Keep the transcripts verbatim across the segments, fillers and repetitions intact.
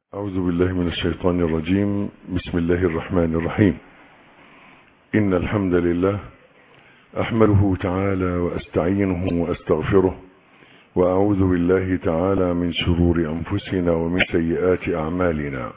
أعوذ بالله من الشيطان الرجيم. بسم الله الرحمن الرحيم. إن الحمد لله أحمده تعالى وأستعينه وأستغفره، وأعوذ بالله تعالى من شرور أنفسنا ومن سيئات أعمالنا.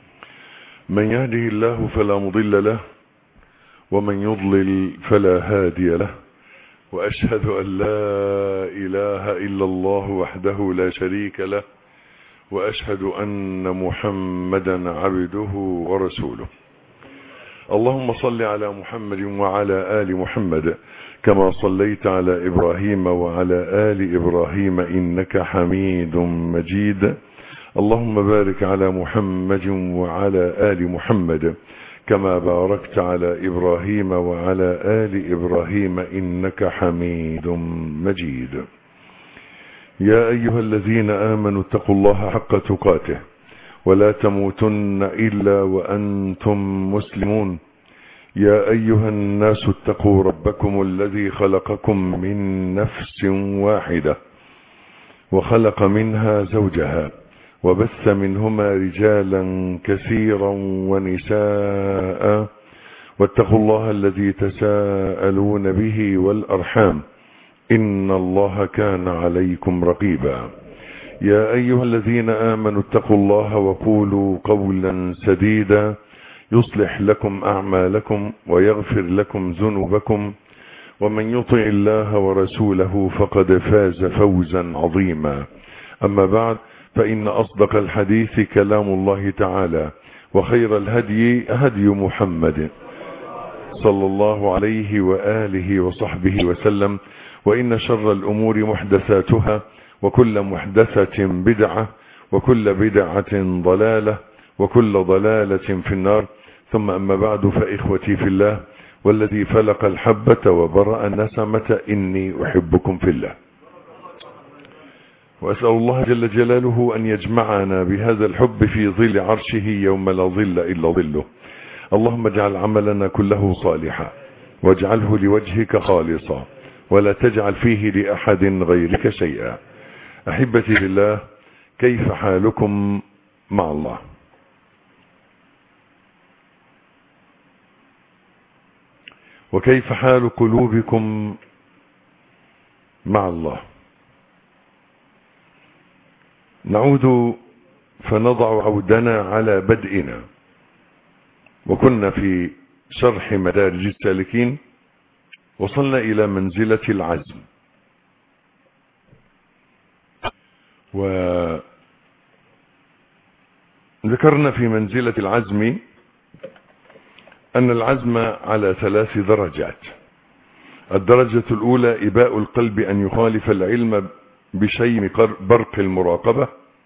من يهده الله فلا مضل له، ومن يضلل فلا هادي له، وأشهد أن لا إله إلا الله وحده لا شريك له، وأشهد أن محمدا عبده ورسوله. اللهم صل على محمد وعلى آل محمد كما صليت على إبراهيم وعلى آل إبراهيم إنك حميد مجيد. اللهم بارك على محمد وعلى آل محمد كما باركت على إبراهيم وعلى آل إبراهيم إنك حميد مجيد. يا أيها الذين آمنوا اتقوا الله حق تقاته ولا تموتن إلا وأنتم مسلمون. يا أيها الناس اتقوا ربكم الذي خلقكم من نفس واحدة وخلق منها زوجها وبث منهما رجالا كثيرا ونساء، واتقوا الله الذي تساءلون به والأرحام إن الله كان عليكم رقيبا. يا أيها الذين آمنوا اتقوا الله وقولوا قولا سديدا يصلح لكم أعمالكم ويغفر لكم ذنوبكم، ومن يطع الله ورسوله فقد فاز فوزا عظيما. أما بعد، فإن أصدق الحديث كلام الله تعالى، وخير الهدي هدي محمد صلى الله عليه وآله وصحبه وسلم، وإن شر الأمور محدثاتها، وكل محدثة بدعة، وكل بدعة ضلالة، وكل ضلالة في النار. ثم أما بعد، فإخوتي في الله والذي فلق الحبة وبرأ النسمة إني أحبكم في الله، وأسأل الله جل جلاله أن يجمعنا بهذا الحب في ظل عرشه يوم لا ظل إلا ظله. اللهم اجعل عملنا كله صالحا، واجعله لوجهك خالصا، ولا تجعل فيه لأحد غيرك شيئا. أحبتي بالله، كيف حالكم مع الله؟ وكيف حال قلوبكم مع الله؟ نعود فنضع عودنا على بدءنا، وكنا في شرح مدارج السالكين، وصلنا إلى منزلة العزم، وذكرنا في منزلة العزم أن العزم على ثلاث درجات. الدرجة الأولى إباء القلب أن يخالف العلم بشيء برق المراقبة،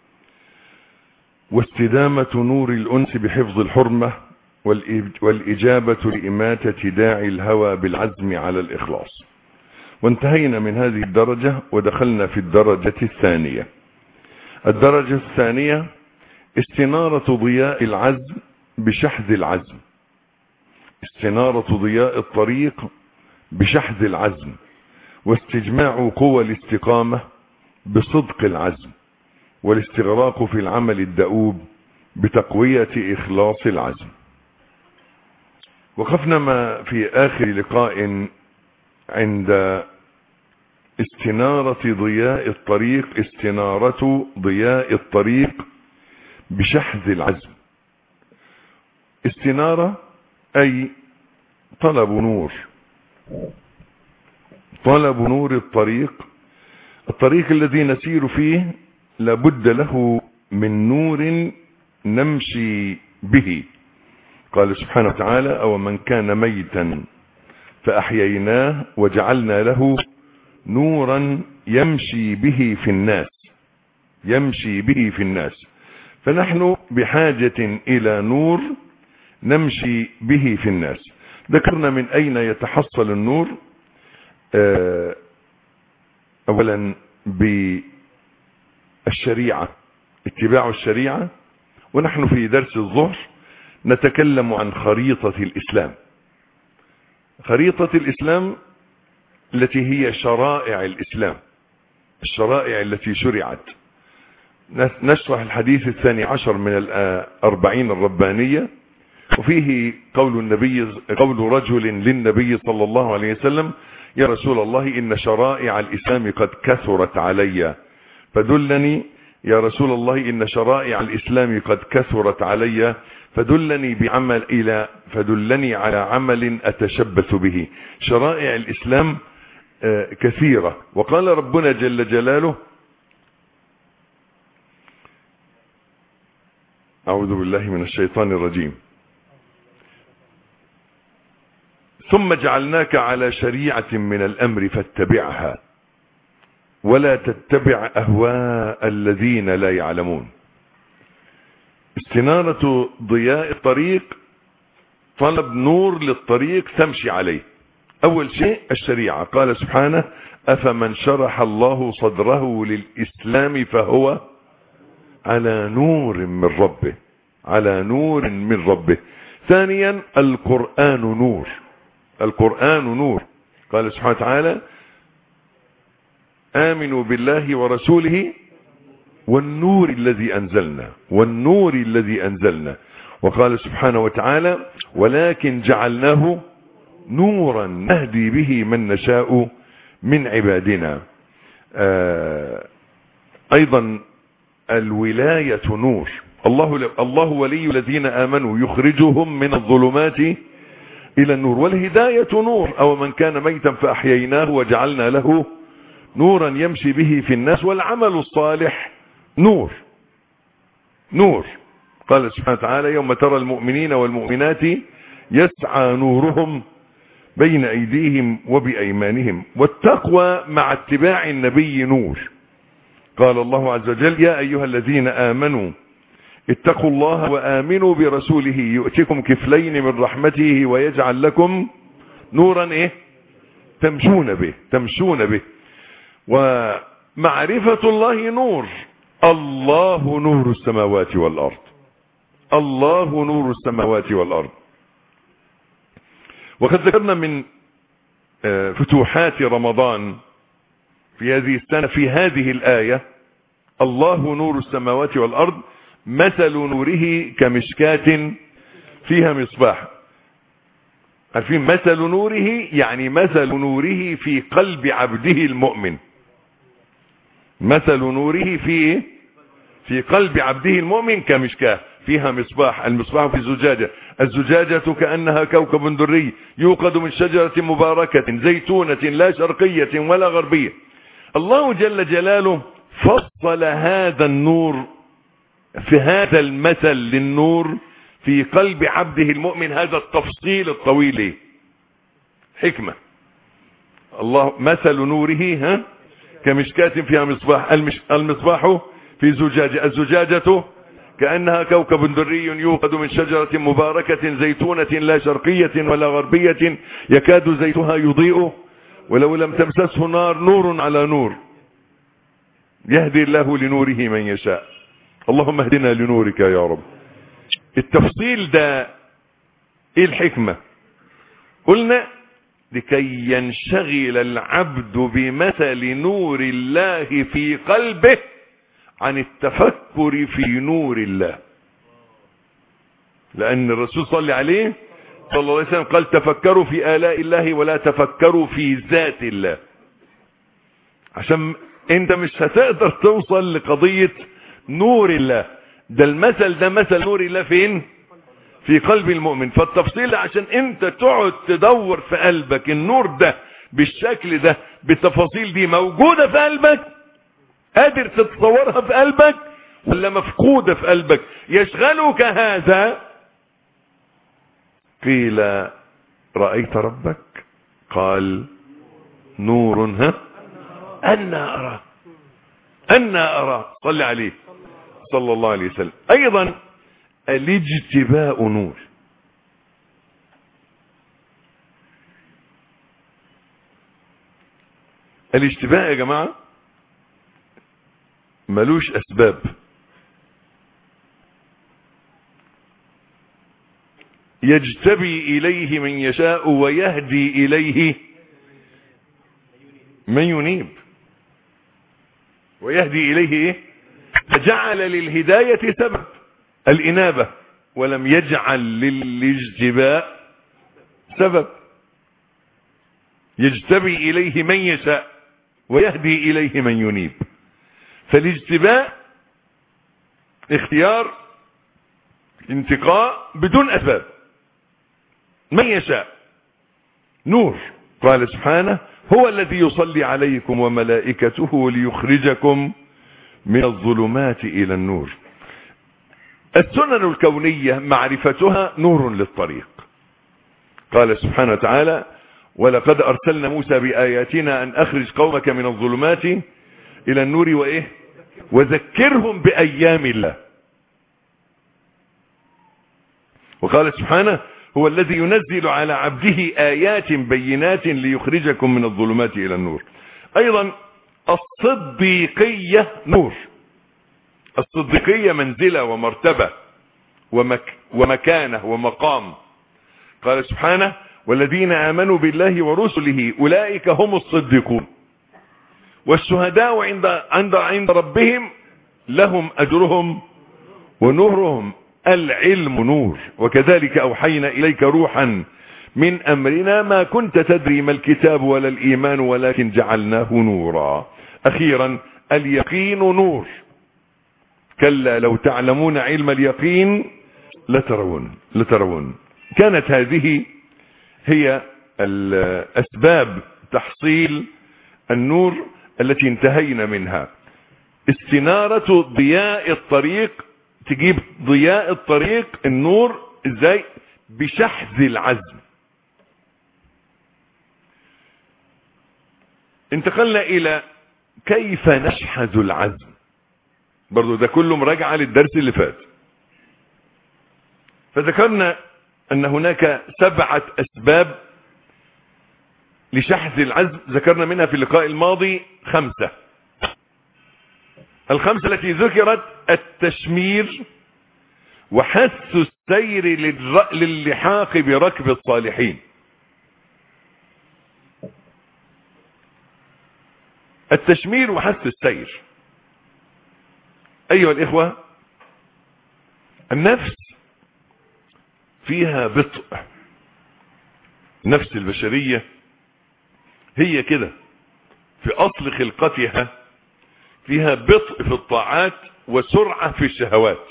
واستدامة نور الأنس بحفظ الحرمة، والإجابة لإماتة داعي الهوى بالعزم على الإخلاص. وانتهينا من هذه الدرجة ودخلنا في الدرجة الثانية. الدرجة الثانية استنارة ضياء العزم بشحذ العزم، استنارة ضياء الطريق بشحذ العزم، واستجماع قوى الاستقامة بصدق العزم، والاستغراق في العمل الدؤوب بتقوية إخلاص العزم. وقفنا ما في آخر لقاء عند استنارة ضياء الطريق استنارة ضياء الطريق بشحذ العزم. استنارة أي طلب نور، طلب نور الطريق. الطريق الذي نسير فيه لابد له من نور نمشي به. قال سبحانه وتعالى: أو من كان ميتا فأحييناه وجعلنا له نورا يمشي به في الناس، يمشي به في الناس. فنحن بحاجة إلى نور نمشي به في الناس. ذكرنا من أين يتحصل النور. أولا بالشريعة، اتباع الشريعة. ونحن في درس الظهر نتكلم عن خريطة الإسلام. خريطة الإسلام التي هي شرائع الإسلام، الشرائع التي شرعت. نشرح الحديث الثاني عشر من الأربعين الربانية، وفيه قول النبي قول رجل للنبي صلى الله عليه وسلم: يا رسول الله إن شرائع الإسلام قد كثرت علي فدلني يا رسول الله إن شرائع الإسلام قد كثرت علي فدلني بعمل إلى فدلني على عمل أتشبث به. شرائع الإسلام كثيرة، وقال ربنا جل جلاله: أعوذ بالله من الشيطان الرجيم: ثم جعلناك على شريعة من الأمر فاتبعها ولا تتبع أهواء الذين لا يعلمون. استنارة ضياء الطريق، طلب نور للطريق تمشي عليه. أول شيء الشريعة، قال سبحانه: أفمن شرح الله صدره للإسلام فهو على نور من ربه على نور من ربه. ثانيا القرآن نور القرآن نور قال سبحانه وتعالى: آمنوا بالله ورسوله والنور الذي أنزلنا والنور الذي أنزلنا وقال سبحانه وتعالى: ولكن جعلناه نورا نهدي به من نشاء من عبادنا. آه أيضا الولاية نور. الله الله ولي الذين آمنوا يخرجهم من الظلمات إلى النور. والهداية نور. أو من كان ميتا فأحييناه وجعلنا له نورا يمشي به في الناس. والعمل الصالح نور نور قال سبحانه وتعالى: يوم ترى المؤمنين والمؤمنات يسعى نورهم بين أيديهم وبأيمانهم. والتقوى مع اتباع النبي نور. قال الله عز وجل: يا أيها الذين آمنوا اتقوا الله وآمنوا برسوله يؤتكم كفلين من رحمته ويجعل لكم نورا إيه تمشون به تمشون به. ومعرفة الله نور. الله نور السماوات والأرض الله نور السماوات والأرض. وقد ذكرنا من فتوحات رمضان في هذه السنة في هذه الآية: الله نور السماوات والأرض مثل نوره كمشكاة فيها مصباح. عارفين مثل نوره؟ يعني مثل نوره في قلب عبده المؤمن. مثل نوره في في قلب عبده المؤمن كمشكاة فيها مصباح. المصباح في زجاجة، الزجاجة كأنها كوكب دري يوقد من شجرة مباركة زيتونة لا شرقية ولا غربية. الله جل جلاله فصل هذا النور في هذا المثل للنور في قلب عبده المؤمن. هذا التفصيل الطويل حكمة. الله مثل نوره ها كمشكاة فيها مصباح. المصباح في زجاجة، الزجاجة كأنها كوكب دري يوقد من شجرة مباركة زيتونة لا شرقية ولا غربية يكاد زيتها يضيء ولو لم تمسسه نار نور على نور يهدي الله لنوره من يشاء. اللهم اهدنا لنورك يا رب. التفصيل ده ايه الحكمة؟ قلنا لكي ينشغل العبد بمثل نور الله في قلبه عن التفكر في نور الله. لأن الرسول صلى عليه صلى الله عليه وسلم قال: تفكروا في آلاء الله ولا تفكروا في ذات الله. عشان انت مش هتقدر توصل لقضية نور الله. ده المثل ده مثل نور الله فين؟ في قلب المؤمن. فالتفصيل عشان انت تقعد تدور في قلبك النور ده بالشكل ده بالتفاصيل دي موجودة في قلبك، قادر تتصورها في قلبك ولا مفقودة في قلبك؟ يشغلك هذا. قيل: رأيت ربك؟ قال: نور ها أنا أرى أنا أرى. صلى عليه صلى الله عليه وسلم. أيضا الاجتباء نور. الاجتباء يا جماعة ملوش أسباب. يجتبي إليه من يشاء ويهدي إليه من ينيب. ويهدي إليه إيه؟ فجعل للهداية سبب الإنابة ولم يجعل للاجتباء سبب. يجتبي إليه من يشاء ويهدي إليه من ينيب. فالاجتباء اختيار انتقاء بدون أسباب، من يشاء. نور، قال سبحانه هو الذي يصلي عليكم وملائكته ليخرجكم من الظلمات إلى النور. السنن الكونية معرفتها نور للطريق. قال سبحانه وتعالى ولقد أرسلنا موسى بآياتنا أن أخرج قومك من الظلمات إلى النور وإيه وذكرهم بأيام الله. وقال سبحانه هو الذي ينزل على عبده آيات بينات ليخرجكم من الظلمات إلى النور. أيضا الصديقية نور. الصديقية منزلة ومرتبة ومك ومكانة ومقام. قال سبحانه والذين آمنوا بالله ورسله أولئك هم الصديقون والشهداء عند عند عند ربهم لهم أجرهم ونورهم. العلم نور. وكذلك أوحينا إليك روحا من أمرنا ما كنت تدري ما الكتاب ولا الإيمان ولكن جعلناه نورا. أخيرا اليقين نور. كلا لو تعلمون علم اليقين لترون لترون. كانت هذه هي الأسباب تحصيل النور التي انتهينا منها. استنارة ضياء الطريق. تجيب ضياء الطريق النور ازاي؟ بشحذ العزم. انتقلنا الى كيف نشحذ العزم. برضو ده كله مراجعة للدرس اللي فات. فذكرنا ان هناك سبعة اسباب لشحذ العزم، ذكرنا منها في اللقاء الماضي خمسة. الخمسة التي ذكرت التشمير وحث السير للحاق بركب الصالحين. التشمير وحث السير. أيها الإخوة، النفس فيها بطء. النفس البشرية هي كده في أصل خلقتها، فيها بطء في الطاعات وسرعة في الشهوات.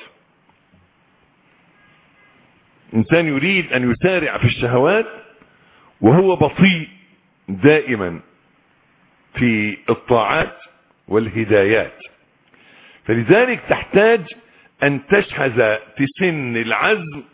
إنسان يريد أن يسارع في الشهوات وهو بطيء دائما في الطاعات والهدايات. فلذلك تحتاج أن تشحذ تسن العزم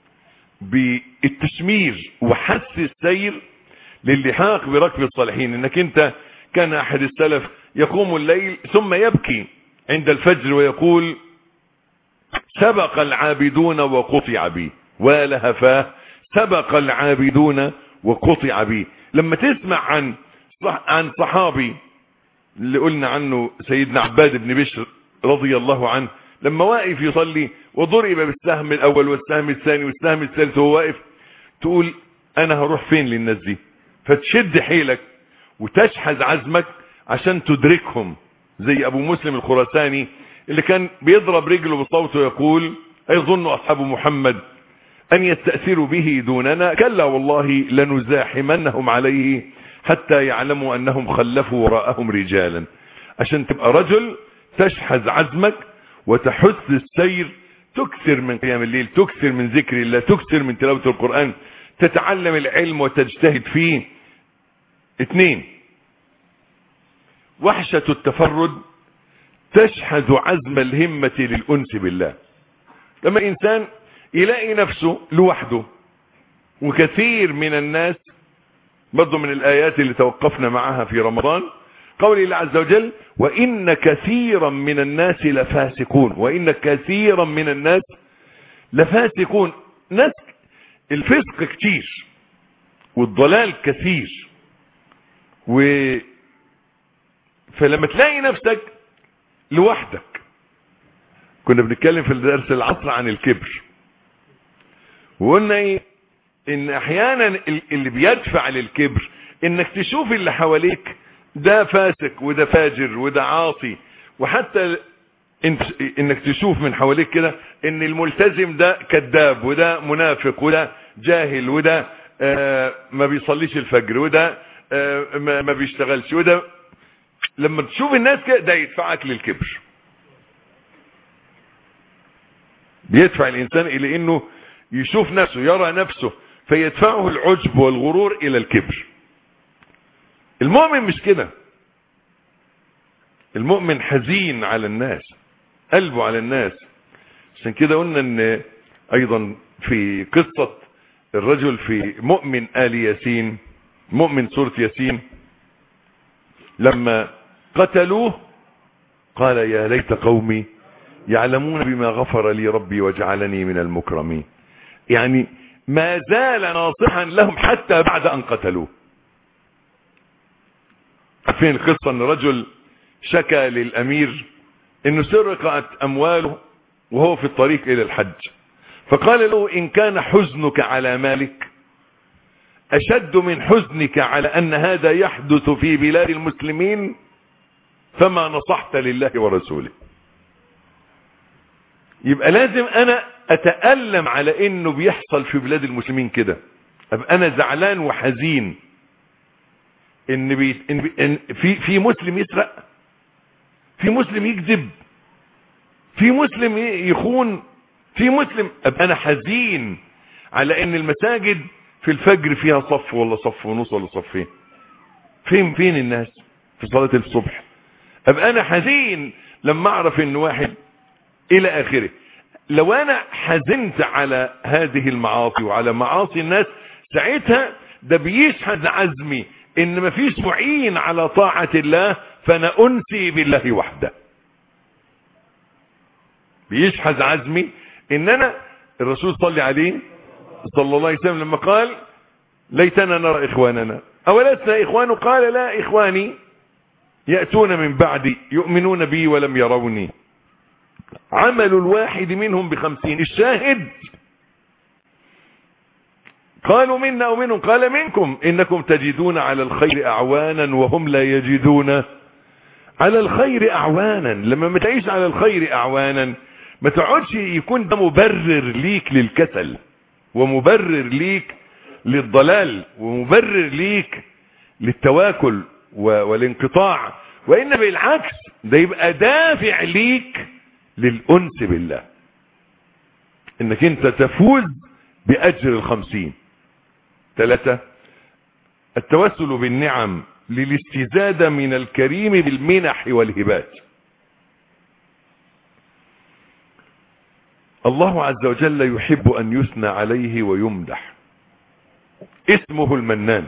بالتشمير وحث السير للحاق بركب الصالحين. انك انت كان احد السلف يقوم الليل ثم يبكي عند الفجر ويقول سبق العابدون وقطع بي ولهفاه سبق العابدون وقطع بي. لما تسمع عن عن صحابي اللي قلنا عنه سيدنا عباد بن بشر رضي الله عنه، لما واقف يصلي وضرب بالسهم الاول والسهم الثاني والسهم الثالث وهو واقف، تقول انا هروح فين للناس دي؟ فتشد حيلك وتشحذ عزمك عشان تدركهم. زي ابو مسلم الخراساني اللي كان بيضرب رجله بصوته ويقول ايظن اصحاب محمد ان يستأثروا به دوننا؟ كلا والله لنزاحمنهم عليه حتى يعلموا انهم خلفوا وراءهم رجالا. عشان تبقى رجل تشحذ عزمك وتحث السير، تكثر من قيام الليل، تكثر من ذكر الله، تكثر من تلاوة القرآن، تتعلم العلم وتجتهد فيه. اثنين، وحشة التفرد تشحذ عزم الهمة للأنس بالله. لما الإنسان يلاقي نفسه لوحده، وكثير من الناس، برضو من الآيات اللي توقفنا معها في رمضان قول الله عز وجل وإن كثيرا من الناس لفاسقون. وإن كثيرا من الناس لفاسقون. ناس الفسق كتير والضلال كثير. و فلما تلاقي نفسك لوحدك، كنا بنتكلم في الدرس العصر عن الكبر، وقلنا ايه؟ ان احيانا اللي بيدفع للكبر انك تشوف اللي حواليك ده فاسق وده فاجر وده عاصي، وحتى انت انك تشوف من حواليك كده ان الملتزم ده كذاب، وده منافق، وده جاهل، وده آه ما بيصليش الفجر، وده آه ما بيشتغلش، وده لما تشوف الناس كده ده يدفعك للكبر. بيدفع الانسان الى انه يشوف نفسه، يرى نفسه، فيدفعه العجب والغرور الى الكبر. المؤمن مش كده. المؤمن حزين على الناس، قلبه على الناس. عشان كده قلنا ان ايضا في قصة الرجل في مؤمن آل ياسين، مؤمن سورة ياسين، لما قتلوه قال يا ليت قومي يعلمون بما غفر لي ربي وجعلني من المكرمين. يعني ما زال ناصحا لهم حتى بعد ان قتلوه. عارفين القصة ان رجل شكى للامير انه سرقت امواله وهو في الطريق الى الحج، فقال له ان كان حزنك على مالك اشد من حزنك على ان هذا يحدث في بلاد المسلمين فما نصحت لله ورسوله. يبقى لازم انا اتألم على انه بيحصل في بلاد المسلمين كده، ابقى انا زعلان وحزين ان, بي... إن, بي... إن في في مسلم يسرق، في مسلم يكذب، في مسلم يخون، في مسلم. ابقى انا حزين على ان المساجد في الفجر فيها صف ولا صف ونص ولا صفين. فين فين الناس في صلاة الصبح؟ ابقى انا حزين لما اعرف ان واحد الى اخره. لو انا حزنت على هذه المعاصي وعلى معاصي الناس، ساعتها ده بيشحذ عزمي ان مفيش معين على طاعة الله، فانا انسي بالله وحده. بيشحذ عزمي ان انا، الرسول صلى عليه صلى الله عليه وسلم لما قال ليتنا نرى اخواننا اولسنا اخوانه، قال لا اخواني يأتون من بعدي يؤمنون بي ولم يروني، عمل الواحد منهم بخمسين. الشاهد قالوا منا او منهم، قال منكم انكم تجدون على الخير اعوانا وهم لا يجدون على الخير اعوانا. لما ما تعيش على الخير اعوانا ما تقعدش يكون ده مبرر ليك للكسل، ومبرر ليك للضلال، ومبرر ليك للتواكل والانقطاع، وإن بالعكس ده يبقى دافع ليك للأنس بالله، انك انت تفوز بأجر الخمسين. ثلاثة، التوسل بالنعم للاستزادة من الكريم بالمنح والهبات. الله عز وجل يحب أن يثنى عليه ويمدح، اسمه المنان.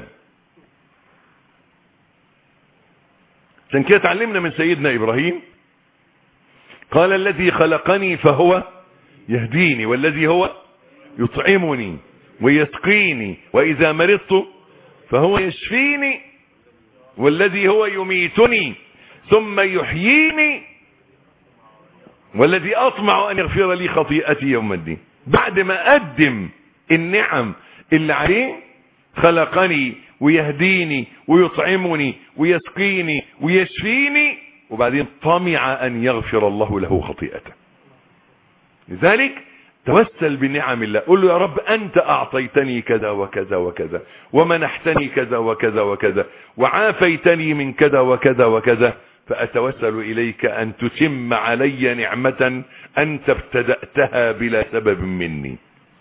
عشان كده تعلمنا من سيدنا إبراهيم، قال الذي خلقني فهو يهديني، والذي هو يطعمني ويسقيني، وإذا مرضت فهو يشفيني، والذي هو يميتني ثم يحييني، والذي أطمع أن يغفر لي خطيئتي يوم الدين. بعد ما أقدم النعم اللي عليه، خلقني ويهديني ويطعمني ويسقيني ويشفيني، وبعدين طمع أن يغفر الله له خطيئته. لذلك توسل بنعم الله، قل له يا رب أنت أعطيتني كذا وكذا وكذا، ومنحتني كذا وكذا وكذا، وعافيتني من كذا وكذا وكذا، فأتوسل إليك أن تتم علي نعمة أنت ابتدأتها بلا سبب مني.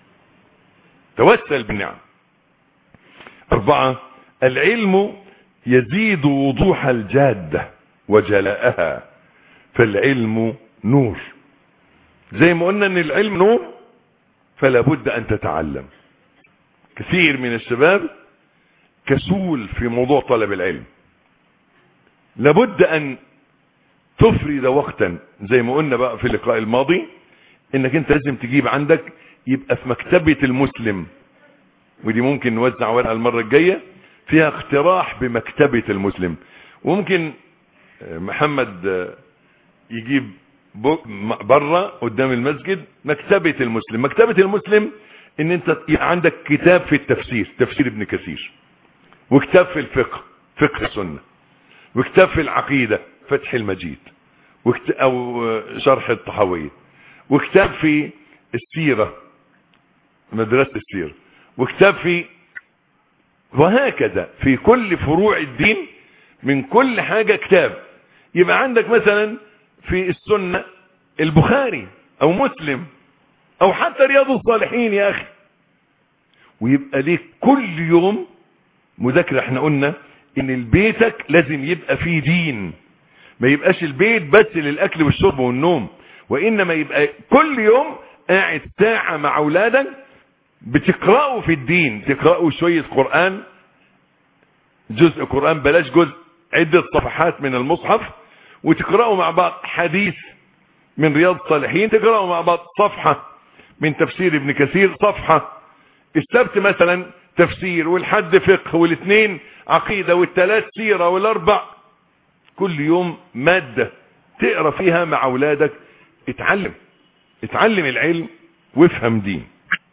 توسل بالنعم. أربعة، العلم يزيد وضوح الجادة وجلاءها، فالعلم نور. زي ما قلنا ان العلم نور، فلا بد ان تتعلم. كثير من الشباب كسول في موضوع طلب العلم. لابد ان تفرد وقتا، زي ما قلنا بقى في اللقاء الماضي، انك انت لازم تجيب عندك، يبقى في مكتبة المسلم، ودي ممكن نوزع ورقة المرة الجاية فيها اقتراح بمكتبة المسلم. وممكن محمد يجيب بره قدام المسجد مكتبة المسلم. مكتبة المسلم ان انت يبقى عندك كتاب في التفسير، تفسير ابن كثير، وكتاب في الفقه، فقه السنة، وكتاب في العقيدة، فتح المجيد، او شرح الطحاوية، وكتاب في السيرة مدرسة السيرة، وكتاب في، وهكذا في كل فروع الدين من كل حاجة كتاب. يبقى عندك مثلا في السنة البخاري او مسلم او حتى رياض الصالحين يا اخي، ويبقى ليك كل يوم مذاكرة. احنا قلنا ان البيتك لازم يبقى فيه دين، ما يبقاش البيت بس للاكل والشرب والنوم، وانما يبقى كل يوم قاعد ساعة مع اولادك بتقرأوا في الدين، تقرأوا شوية قرآن، جزء قرآن بلاش جزء، عدة صفحات من المصحف، وتقرأوا مع بعض حديث من رياض الصالحين، تقرأوا مع بعض صفحة من تفسير ابن كثير، صفحة السبت مثلا تفسير، والحد فقه، والاثنين عقيدة، والثلاث سيرة، والاربع كل يوم مادة تقرأ فيها مع اولادك. اتعلم اتعلم العلم وافهم دين.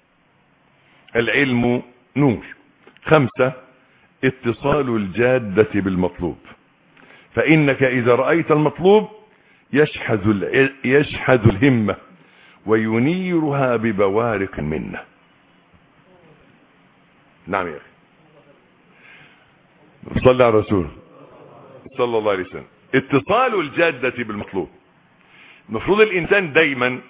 العلم نور. خمسة، اتصال الجادة بالمطلوب، فإنك إذا رأيت المطلوب يشحذ, يشحذ الهمة وينيرها ببوارق منه. نعم يا أخي، صلى على الرسول صلى الله عليه وسلم. اتصال الجادة بالمطلوب، المفروض الإنسان دايما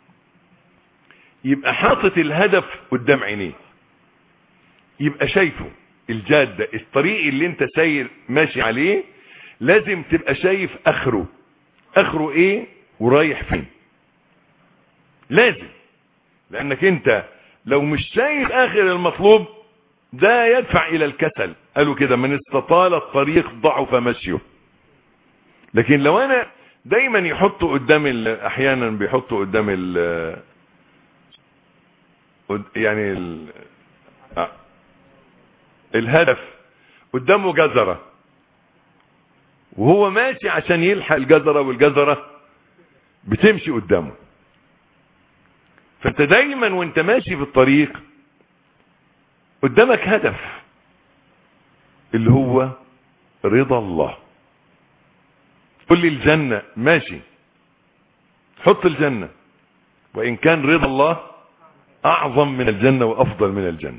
يبقى حاطط الهدف قدام عينيه، يبقى شايفه الجادة، الطريق اللي انت ساير ماشي عليه لازم تبقى شايف اخره، اخره ايه ورايح فين، لازم. لانك انت لو مش شايف اخر المطلوب ده يدفع الى الكسل. قالوا كده من استطال الطريق ضعف مشيه. لكن لو انا دايما يحطوا قدام، احيانا بيحطوا قدام ال يعني ال الهدف قدامه جزرة، وهو ماشي عشان يلحق الجزرة، والجزرة بتمشي قدامه. فانت دايما وانت ماشي في الطريق قدامك هدف اللي هو رضا الله. قل لي الجنة، ماشي، حط الجنة، وإن كان رضا الله أعظم من الجنة وأفضل من الجنة.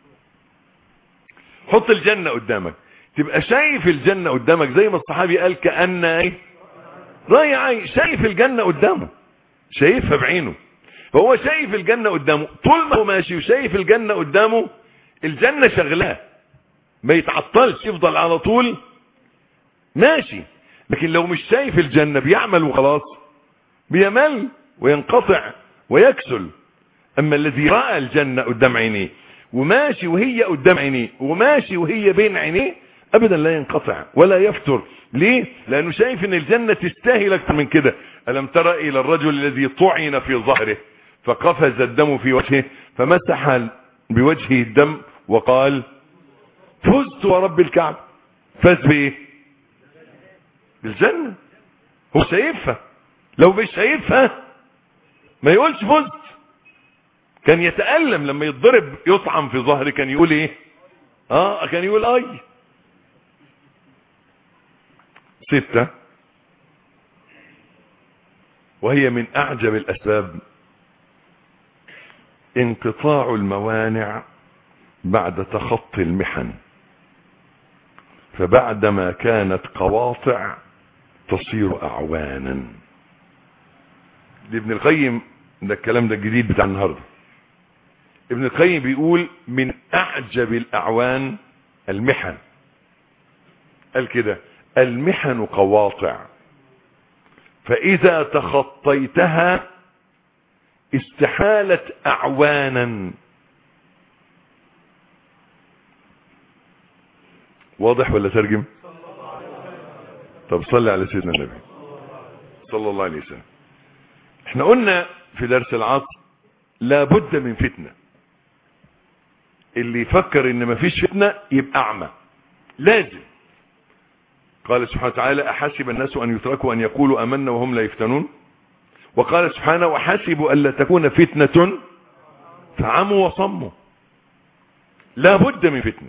حط الجنة قدامك، تبقى شايف الجنة قدامك زي ما الصحابي قال كأن ايه رايح عين، شايف الجنة قدامه، شايفها بعينه. فهو شايف الجنة قدامه، طول ما هو ماشي وشايف الجنة قدامه الجنة شغلاه، ما يتعطلش، يفضل على طول ماشي. لكن لو مش شايف الجنة بيعمل وخلاص، بيمل وينقطع ويكسل. اما الذي رأى الجنة قدام عينيه وماشي وهي قدام عينيه وماشي وهي بين عينيه ابدا لا ينقطع ولا يفتر. ليه؟ لانه شايف ان الجنة تستاهل اكثر من كده. الم ترى الى الرجل الذي طعن في ظهره فقفز الدم في وجهه فمسح بوجهه الدم وقال فزت ورب الكعبة. فاز بايه؟ بالجنة. هو شايفها، لو مش شايفها ما يقولش فزت. كان يتألم لما يتضرب يطعم في ظهره، كان يقول ايه؟ اه كان يقول اي. ستة، وهي من اعجب الاسباب، انقطاع الموانع بعد تخطي المحن، فبعدما كانت قواطع تصير اعوانا. لابن القيم، ده الكلام ده الجديد بتاع النهارده. ابن القيم بيقول من اعجب الاعوان المحن. قال كده المحن قواطع، فاذا تخطيتها استحالت اعوانا. واضح ولا ترجم؟ طب صلي على سيدنا النبي صلى الله عليه وسلم. احنا قلنا في درس العصر لابد من فتنة. اللي يفكر ان مفيش فتنة يبقى اعمى، لازم. قال سبحانه وتعالى احسب الناس ان يتركوا ان يقولوا امنا وهم لا يفتنون. وقال سبحانه وحسبوا الا تكون فتنة فعموا وصموا. لابد من فتنة،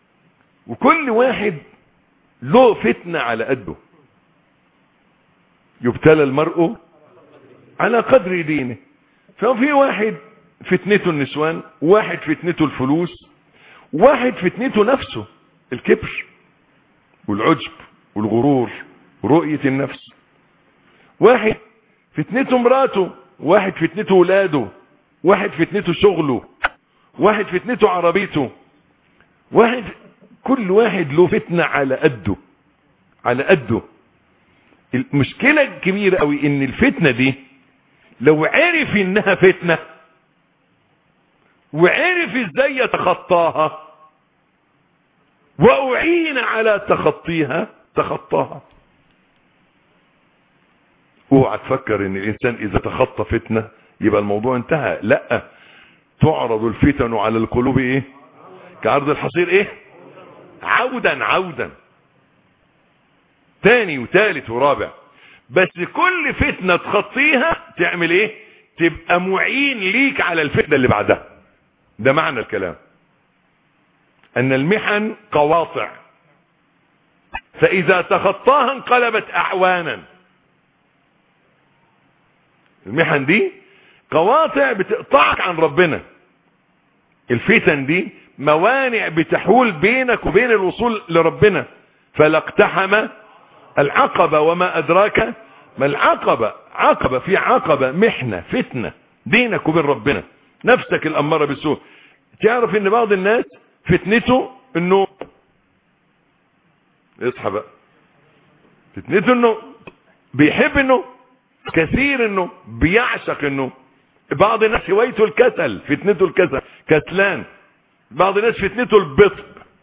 وكل واحد له فتنة على قده. يبتلى المرء على قدر دينه. ففي واحد فتنته النسوان، واحد فتنته الفلوس، واحد فتنته نفسه، الكبر والعجب والغرور ورؤية النفس، واحد فتنته مراته، واحد فتنته ولاده، واحد فتنته شغله، واحد فتنته عربيته، واحد كل واحد له فتنة على قده على قده. المشكلة الكبيرة قوي ان الفتنة دي لو عرف انها فتنة وعرف ازاي يتخطاها واعين على تخطيها تخطاها. اوعى تفكر ان الانسان اذا تخطى فتنة يبقى الموضوع انتهى، لا، تعرض الفتن على القلوب ايه؟ كعرض الحصير ايه؟ عودا عودا، تاني وتالت ورابع. بس كل فتنة تخطيها تعمل ايه؟ تبقى معين ليك على الفتنة اللي بعدها. ده معنى الكلام، ان المحن قواطع، فاذا تخطاها انقلبت اعوانا. المحن دي قواطع بتقطعك عن ربنا، الفتن دي موانع بتحول بينك وبين الوصول لربنا. فلاقتحم العقبة وما أدراك ما العقبة. عقبة، في عقبة، محنة، فتنة بينك وبين ربنا، نفسك الأمارة بالسوء. تعرف ان بعض الناس فتنته انه اصحى بقى، فتنته انه بيحب انه كثير، انه بيعشق، انه بعض الناس هوايته الكسل، فتنته الكسل، كسلان. بعض الناس فتنته البطء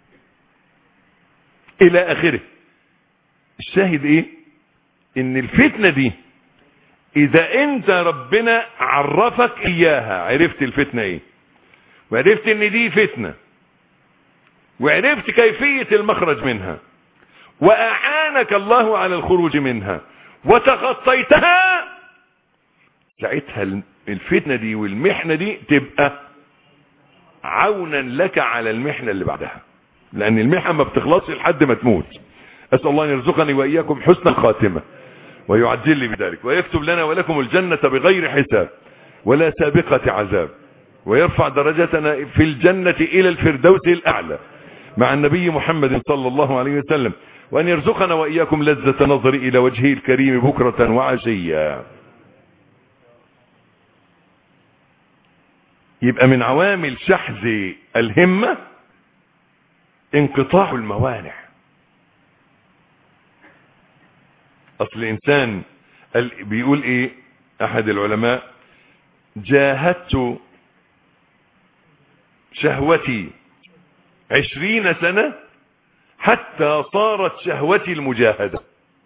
الى اخره. الشاهد ايه؟ ان الفتنة دي اذا انت ربنا عرفك اياها، عرفت الفتنة ايه وعرفت ان دي فتنة وعرفت كيفية المخرج منها واعانك الله على الخروج منها وتخطيتها، ساعتها الفتنة دي والمحنة دي تبقى عونا لك على المحنة اللي بعدها، لان المحنة ما بتخلصش لحد ما تموت. اسأل الله ان يرزقني واياكم حسن الخاتمة ويعجل لي بذلك، ويكتب لنا ولكم الجنة بغير حساب ولا سابقة عذاب، ويرفع درجتنا في الجنة الى الفردوس الاعلى مع النبي محمد صلى الله عليه وسلم، وان يرزقنا واياكم لذة نظر الى وجهه الكريم بكرة وعشيا. يبقى من عوامل شحذ الهمة انقطاع الموانع. اصل الانسان بيقول ايه احد العلماء؟ جاهدت شهوتي عشرين سنة حتى صارت شهوتي المجاهدة.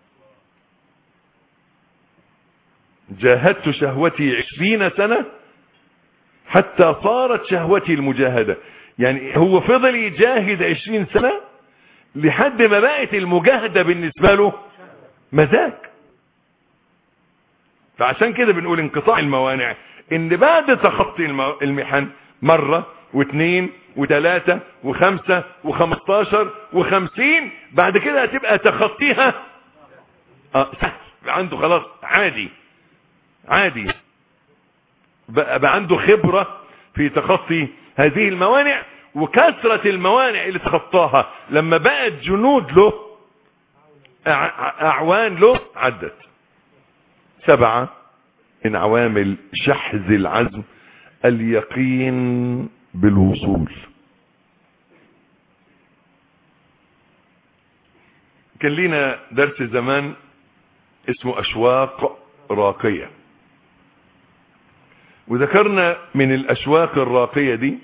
جاهدت شهوتي عشرين سنة حتى صارت شهوتي المجاهدة. يعني هو فضل يجاهد عشرين سنة لحد ما بقت المجاهدة بالنسبة له مزاج. فعشان كده بنقول انقطاع الموانع، ان بعد تخطي المحن مرة واثنين وثلاثة وخمسة وخمستاشر وخمسين، بعد كده هتبقى تخطيها اه سهل، عنده خلاص عادي عادي بقى, بقى عنده خبرة في تخطي هذه الموانع. وكثرة الموانع اللي تخطاها لما بقت جنود له، اعوان له، عدت. سبعة من عوامل شحذ العزم اليقين بالوصول. كان لنا درس زمان اسمه أشواق راقية، وذكرنا من الأشواق الراقية دي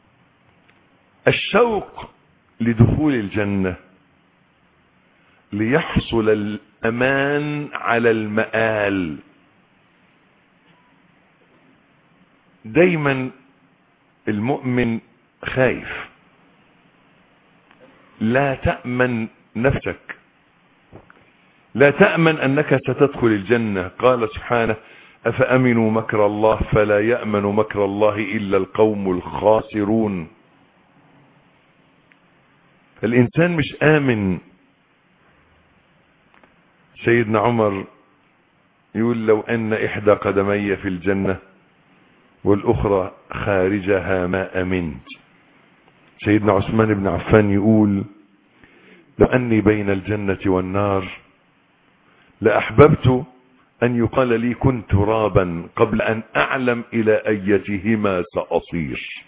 الشوق لدخول الجنة ليحصل الأمان على المآل. دايما المؤمن خايف، لا تأمن نفسك، لا تأمن أنك ستدخل الجنة. قال سبحانه أفأمنوا مكر الله فلا يأمن مكر الله إلا القوم الخاسرون. الإنسان مش آمن. سيدنا عمر يقول لو أن إحدى قدمي في الجنة والأخرى خارجها ما أمنت. سيدنا عثمان بن عفان يقول لو أني بين الجنة والنار لأحببت أن يقال لي كنت ترابا قبل أن أعلم إلى أيتهما سأصير،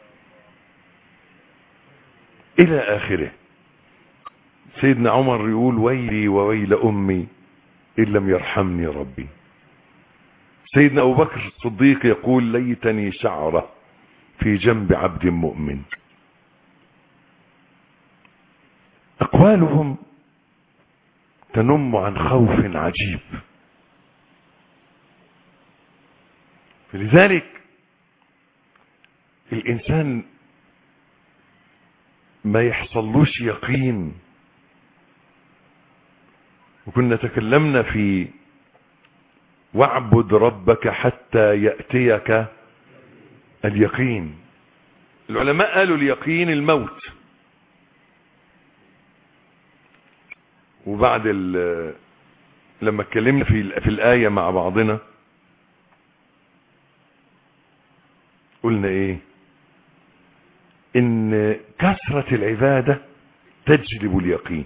إلى آخره. سيدنا عمر يقول ويلي وويل أمي إن لم يرحمني ربي. سيدنا أبو بكر الصديق يقول ليتني شعرة في جنب عبد مؤمن. أقوالهم تنم عن خوف عجيب. فلذلك الإنسان ما يحصلوش يقين. وكنا تكلمنا في واعبد ربك حتى يأتيك اليقين. العلماء قالوا اليقين الموت. وبعد لما اتكلمنا في في الآية مع بعضنا قلنا ايه؟ ان كثرة العبادة تجلب اليقين.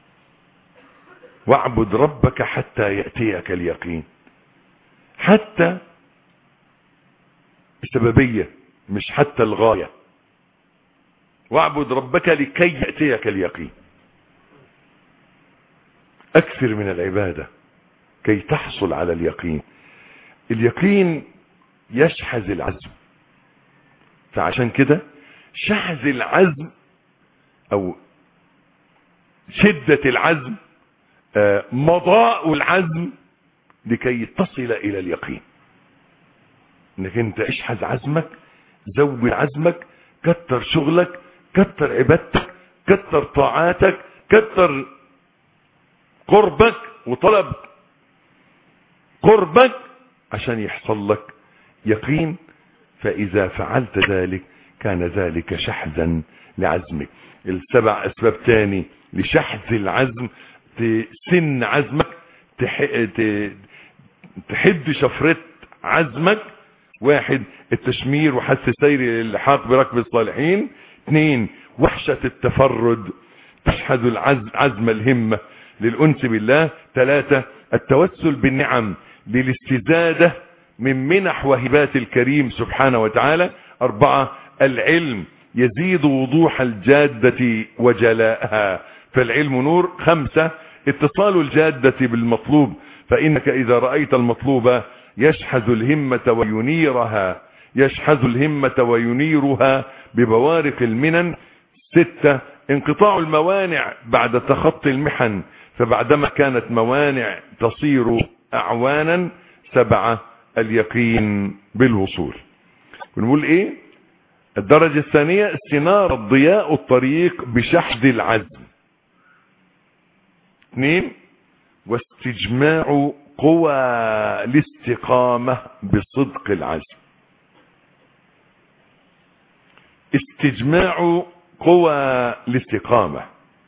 واعبد ربك حتى يأتيك اليقين. حتى السببية مش حتى الغاية. واعبد ربك لكي يأتيك اليقين. أكثر من العبادة كي تحصل على اليقين. اليقين يشحذ العزم. فعشان كده شحذ العزم أو شدة العزم مضاء العزم لكي تصل إلى اليقين. انك انت اشحذ عزمك، زود عزمك، كتر شغلك، كتر عبادتك، كتر طاعاتك، كتر قربك وطلب قربك عشان يحصل لك يقين. فإذا فعلت ذلك كان ذلك شحذا لعزمك. السبع أسباب تاني لشحذ العزم: تسن عزمك، تحد شفرة عزمك. واحد، التشمير وحث سير الالحاق بركب الصالحين. اثنين، وحشة التفرد تشحذ العزم عزم الهمة للأنس بالله. ثلاثة، التوسل بالنعم للاستزادة من منح وهبات الكريم سبحانه وتعالى. أربعة، العلم يزيد وضوح الجادة وجلاءها فالعلم نور. خمسة، اتصال الجادة بالمطلوب فإنك إذا رأيت المطلوب يشحذ الهمة وينيرها يشحذ الهمة وينيرها ببوارق المنن. ستة، انقطاع الموانع بعد تخطي المحن فبعدما كانت موانع تصير أعوانا. سبعة، اليقين بالوصول. ونقول ايه؟ الدرجة الثانية استنارة ضياء الطريق بشحذ العزم. اثنين، واستجماع قوى الاستقامة بصدق العزم. استجماع قوى الاستقامة.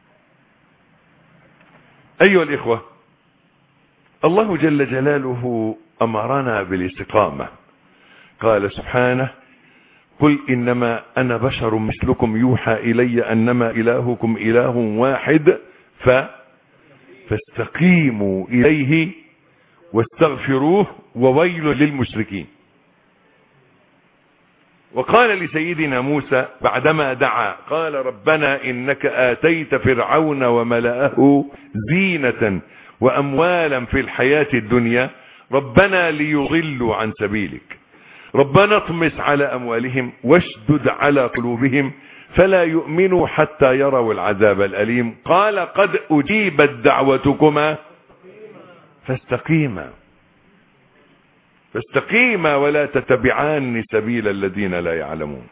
أيها الإخوة، الله جل جلاله أمرنا بالاستقامة. قال سبحانه: قل إنما أنا بشر مثلكم يوحى إلي أنما إلهكم إله واحد ف فاستقيموا إليه واستغفروه وويل للمشركين. وقال لسيدنا موسى بعدما دعا قال: ربنا إنك آتيت فرعون وملأه زينة وأموالا في الحياة الدنيا ربنا ليضلوا عن سبيلك ربنا اطمس على أموالهم واشدد على قلوبهم فلا يؤمنوا حتى يروا العذاب الأليم. قال: قد أجيبت دعوتكما فاستقيما فاستقيما ولا تتبعان سبيل الذين لا يعلمون.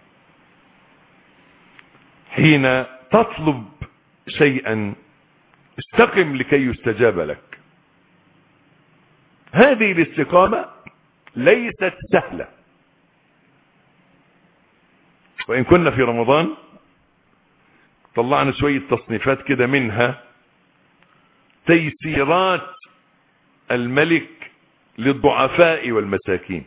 حين تطلب شيئا استقم لكي يستجاب لك. هذه الاستقامة ليست سهلة، وإن كنا في رمضان طلعنا شوية تصنيفات كده، منها تيسيرات الملك للضعفاء والمساكين.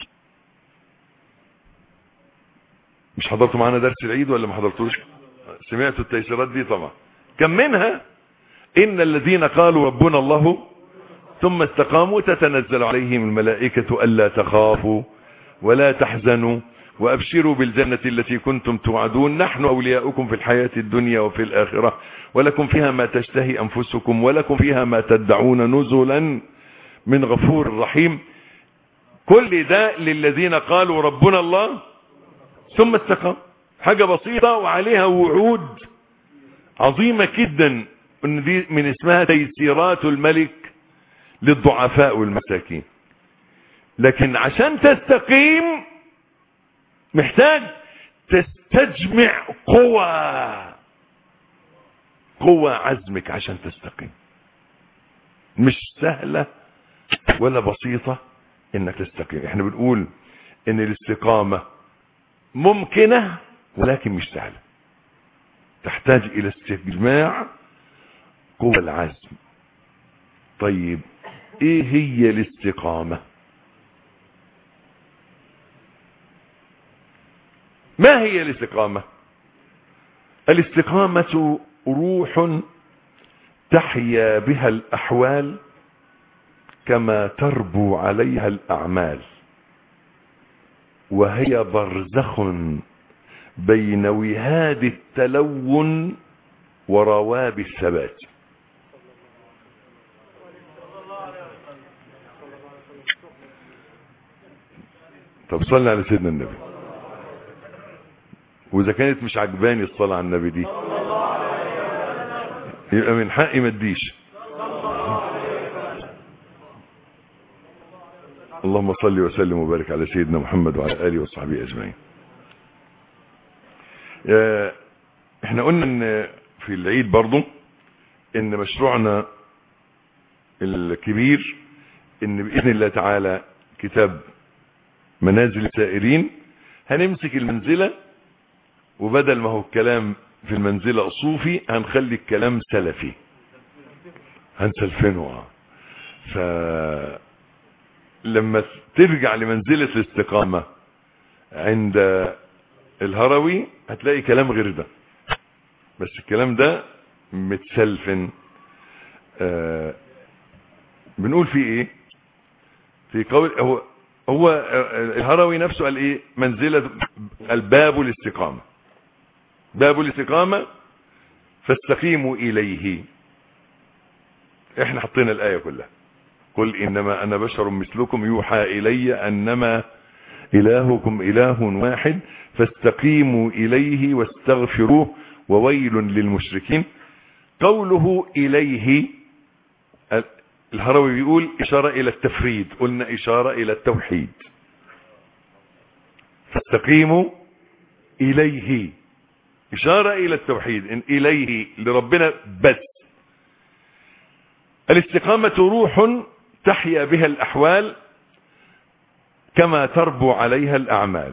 مش حضرتوا معنا درس العيد ولا ما حضرتوش؟ سمعتوا التيسيرات دي طبعا. كم منها إن الذين قالوا ربنا الله ثم استقاموا تتنزل عليهم الملائكة ألا تخافوا ولا تحزنوا وأبشروا بالجنة التي كنتم توعدون نحن أولياؤكم في الحياة الدنيا وفي الآخرة ولكم فيها ما تشتهي أنفسكم ولكم فيها ما تدعون نزلا من غفور رحيم. كل ده للذين قالوا ربنا الله ثم استقاموا. حاجة بسيطة وعليها وعود عظيمة جدا، ان دي من اسمها تيسيرات الملك للضعفاء والمساكين. لكن عشان تستقيم محتاج تستجمع قوة قوة عزمك عشان تستقيم. مش سهلة ولا بسيطة انك تستقيم. احنا بنقول ان الاستقامة ممكنة ولكن مش سهلة، تحتاج الى استجماع قوة العزم. طيب ايه هي الاستقامة؟ ما هي الاستقامة؟ الاستقامة روح تحيا بها الأحوال كما تربو عليها الأعمال، وهي برزخ بين وهاد التلون ورواب الثبات. طب صلي على سيدنا النبي. واذا كانت مش عجباني الصلاة على النبي دي يبقى من حقي ما اديش. اللهم صل وسلم وبارك على سيدنا محمد وعلى اله وصحبه اجمعين. احنا قلنا ان في العيد برضو ان مشروعنا الكبير ان باذن الله تعالى كتاب منازل السائرين هنمسك المنزلة، وبدل ما هو الكلام في المنزلة صوفي هنخلي الكلام سلفي، هنسلفنه. فلما ترجع لمنزلة الاستقامة عند الهروي هتلاقي كلام غير ده، بس الكلام ده متسلفن. آه بنقول فيه ايه؟ في قول هو هو الهروي نفسه قال ايه؟ منزلة الباب الاستقامة، باب الاستقامة فاستقيموا اليه. احنا حطينا الايه كلها، قل انما انا بشر مثلكم يوحى الي انما الهكم اله واحد فاستقيموا اليه واستغفروه وويل للمشركين. قوله اليه الهروي بيقول اشاره الى التفريد، قلنا اشاره الى التوحيد. فاستقيموا اليه اشاره الى التوحيد، ان اليه لربنا بس. الاستقامة روح تحيا بها الأحوال كما تربو عليها الأعمال.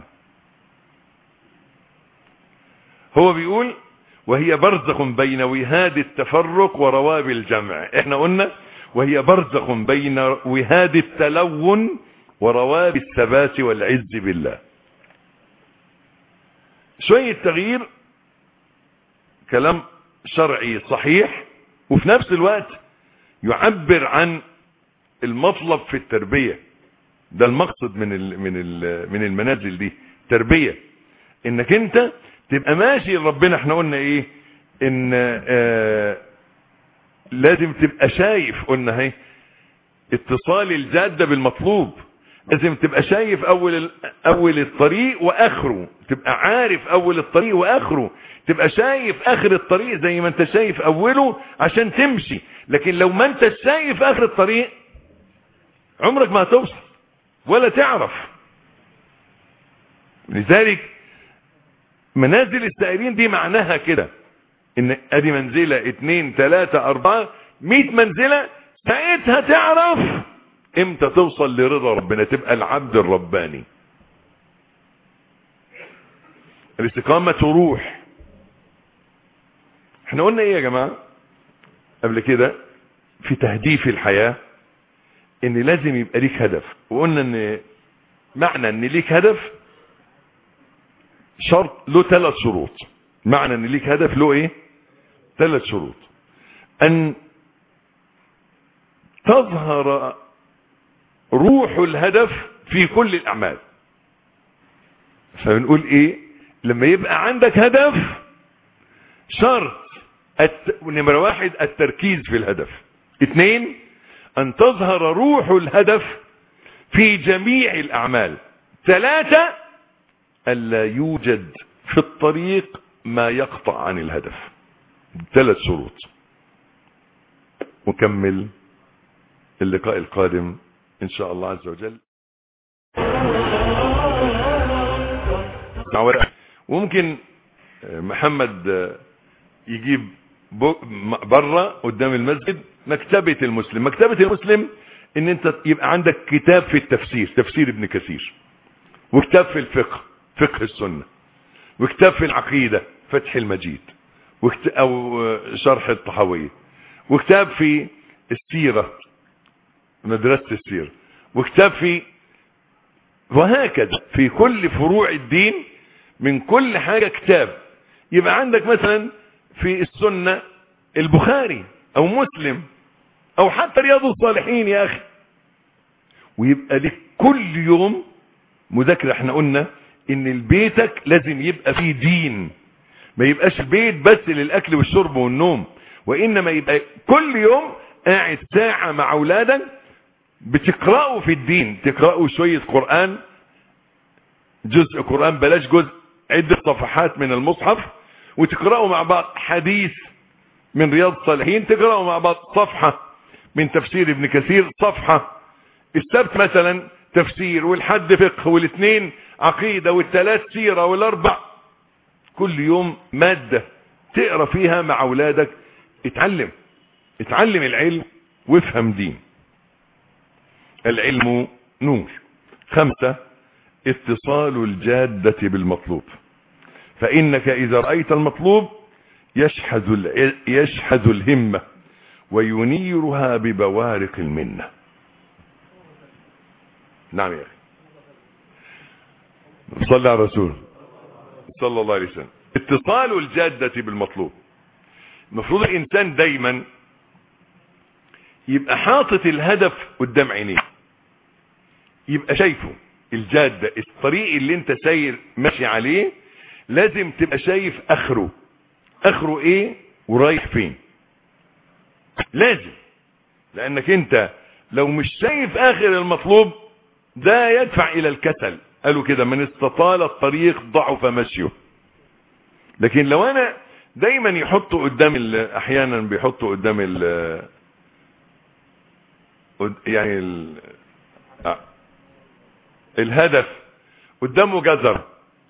هو بيقول وهي برزخ بين وهاد التفرق ورواب الجمع. احنا قلنا وهي برزخ بين وهاد التلون ورواب الثبات والعز بالله. شوية تغيير، كلام شرعي صحيح، وفي نفس الوقت يعبر عن المطلب في التربية. ده المقصد من ال من ال من المنازل دي، تربية، انك انت تبقى ماشي لربنا. احنا قلنا ايه؟ ان آه لازم تبقى شايف، قلنا هي اتصال الجادة بالمطلوب. لازم تبقى شايف اول اول الطريق واخره، تبقى عارف اول الطريق واخره، تبقى شايف اخر الطريق زي ما انت شايف اوله عشان تمشي. لكن لو ما انت شايف اخر الطريق عمرك ما هتوصل ولا تعرف. لذلك منازل السائرين دي معناها كده، ان ادي منزلة اتنين تلاتة اربعة مئة منزلة، ساعتها تعرف امتى توصل لرضا ربنا، تبقى العبد الرباني. الاستقامة روح. احنا قلنا ايه يا جماعة قبل كده في تهديف الحياة؟ ان لازم يبقى ليك هدف. وقلنا ان معنى ان ليك هدف شرط له ثلاث شروط. معنى ان ليك هدف له ايه؟ ثلاث شروط. ان تظهر روح الهدف في كل الاعمال. فبنقول ايه؟ لما يبقى عندك هدف شرط الت... نمرة واحد التركيز في الهدف. اثنين ان تظهر روح الهدف في جميع الاعمال. ثلاثة الا يوجد في الطريق ما يقطع عن الهدف. ثلاث شروط. نكمل اللقاء القادم ان شاء الله عز وجل. وممكن محمد يجيب بره قدام المسجد مكتبة المسلم. مكتبة المسلم ان انت يبقى عندك كتاب في التفسير، تفسير ابن كثير، وكتاب في الفقه، فقه السنة، وكتاب في العقيدة، فتح المجيد، او شرح الطحاوية، وكتاب في السيرة، مدرسة السيرة، وكتاب في، وهكذا في كل فروع الدين من كل حاجة كتاب. يبقى عندك مثلا في السنة البخاري او مسلم او حتى رياض الصالحين يا اخي، ويبقى لك كل يوم مذاكرة. احنا قلنا ان البيتك لازم يبقى فيه دين، ما يبقاش البيت بس للاكل والشرب والنوم، وانما يبقى كل يوم قاعد ساعة مع اولادك بتقرأوا في الدين، تقرأوا شوية قرآن، جزء قرآن، بلاش جزء، عدة صفحات من المصحف، وتقرأوا مع بعض حديث من رياض الصالحين، تقرأوا مع بعض صفحة من تفسير ابن كثير، صفحة السبت مثلا تفسير، والحد فقه، والاثنين عقيدة، والثلاث سيرة، والاربع كل يوم مادة تقرأ فيها مع اولادك. اتعلم اتعلم العلم وافهم دين. العلم نور. خمسة اتصال الجادة بالمطلوب، فإنك إذا رأيت المطلوب يشحذ, يشحذ الهمة وينيرها ببوارق المنة. نعم يا أخي، صلى على الرسول صلى الله عليه وسلم. اتصال الجادة بالمطلوب، المفروض الإنسان دايما يبقى حاطط الهدف قدام عينيه، يبقى شايفه الجادة، الطريق اللي انت ساير ماشي عليه لازم تبقى شايف اخره، اخره ايه ورايح فين، لازم. لانك انت لو مش شايف اخر المطلوب ده يدفع الى الكسل. قالوا كده من استطال الطريق ضعف مشيه. لكن لو انا دايما يحطوا قدام، احيانا بيحطوا قدام ال يعني ال الهدف قدامه جزر،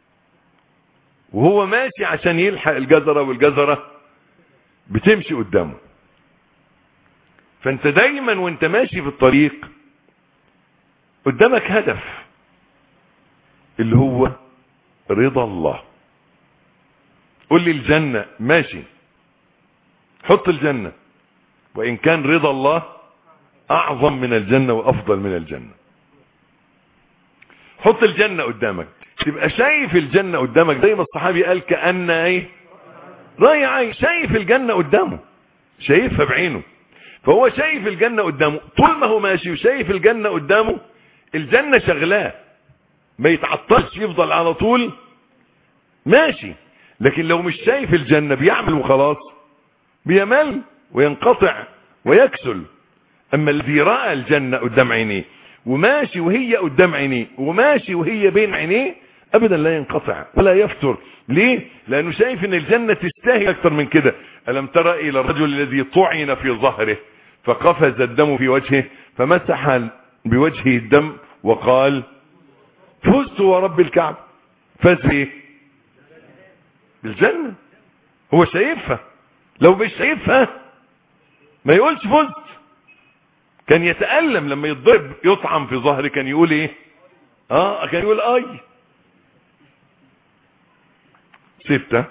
وهو ماشي عشان يلحق الجزرة، والجزرة بتمشي قدامه. فانت دايما وانت ماشي في الطريق قدامك هدف اللي هو رضا الله. قل لي الجنة، ماشي، حط الجنة، وإن كان رضا الله أعظم من الجنة وأفضل من الجنة. حط الجنة قدامك، تبقى شايف الجنة قدامك زي ما الصحابي قال كأن ايه رايح عين، شايف الجنة قدامه، شايفها بعينه. فهو شايف الجنة قدامه، طول ما هو ماشي وشايف الجنة قدامه الجنة شغلاه، ما يتعطلش، يفضل على طول ماشي. لكن لو مش شايف الجنة بيعمل وخلاص بيمل وينقطع ويكسل. اما الذي رأى الجنة قدام عينيه وماشي وهي قدام عينيه وماشي وهي بين عينيه ابدا لا ينقطع ولا يفتر. ليه؟ لانه شايف ان الجنة تستاهل اكتر من كده. الم ترى الى الرجل الذي طعن في ظهره فقفز الدم في وجهه فمسح بوجهه الدم وقال فزت ورب الكعب. فاز بايه؟ بالجنة. هو شايفها، لو مش شايفها ما يقولش فزت. كان يتألم لما يضرب يطعم في ظهره، كان يقول ايه؟ اه كان يقول اي. ستة،